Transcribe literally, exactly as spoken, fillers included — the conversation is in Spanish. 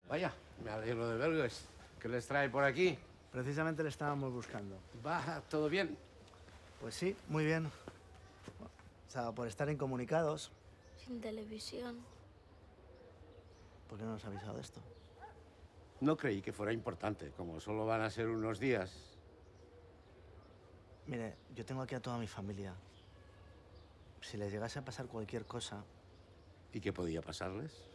Vaya, me alegro de verles. ¿Qué les trae por aquí? Precisamente le estábamos buscando. Va, ¿todo bien? Pues sí, muy bien. O sea, por estar incomunicados. Sin televisión. ¿Por qué no nos ha avisado de esto? No creí que fuera importante, como solo van a ser unos días. Mire, yo tengo aquí a toda mi familia. Si les llegase a pasar cualquier cosa... ¿Y qué podía pasarles?